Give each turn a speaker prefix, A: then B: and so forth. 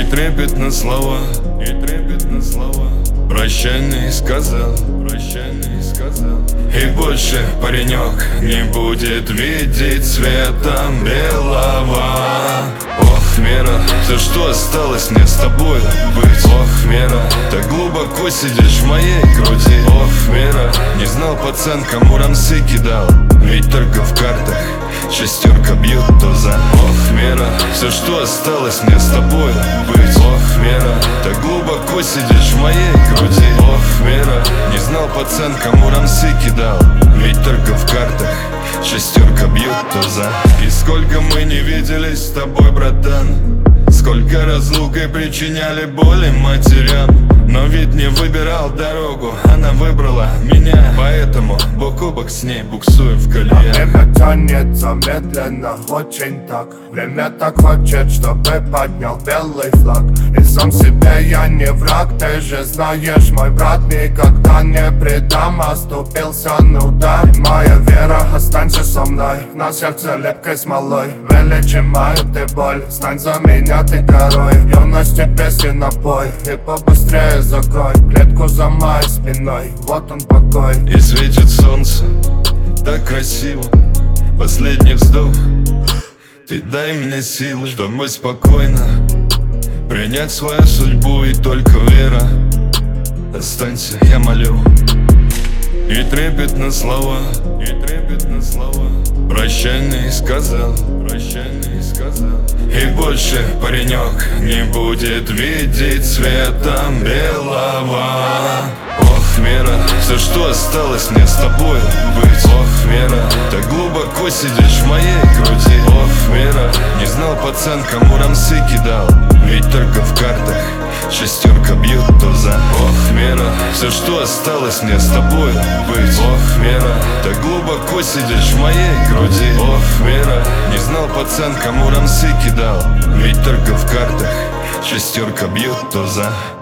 A: трепетно слова, и трепетно слова. Прощальный сказал, прощальный сказал. И больше паренек не будет видеть светом белого. Ох, Мира, все, что осталось мне с тобой быть. Ох, Мира, так глубоко сидишь в моей груди. Ох, Мира, не знал пацан, кому рамсы кидал. Ведь только в картах шестерка бьет туза. Ох, Мира, все, что осталось мне с тобой быть. Ох, Мира, так глубоко сидишь в моей груди. Ох, Мира, не знал пацан, кому рамсы кидал. Ведь только в картах шестерка бьет туза. И сколько мы не виделись с тобой, братан, сколько разлукой причиняли боли матерям. Но ведь не выбирал дорогу, она выбрала меня. Поэтому бок о бок с ней буксуем в колее.
B: Время тянется медленно, очень так. Время так хочет, чтобы поднял белый флаг. И сам себе я не враг, ты же знаешь, мой брат. Никогда не предам, оступился, ну да. Моя вера, останься со мной. На сердце лепкой смолой вылечи мою ты боль. Стань за меня ты горой, юности песни напой. И побыстрее закрой клетку за моей спиной. Вот он покой.
A: И светит солнце так красиво. Последний вздох, ты дай мне силы, чтобы спокойно принять свою судьбу. И только вера, останься, я молю. И трепетно слова, и трепетно слова. Прощальный сказал, прощальный сказал. И больше паренек не будет видеть светом белого. Ох, Мира, все, что осталось мне с тобой быть. Ох, Мира, так глубоко сидишь в моей груди. Ох, Мира, не знал пацан, кому рамсы кидал. Ведь только в картах шестерка бьет туза. Ох, Мира, все, что осталось мне с тобой быть. Ох, Мира, так глубоко сидишь в моей груди. Ох, Мира, не знал пацан, кому рамсы кидал. Ведь только в картах шестерка бьет туза.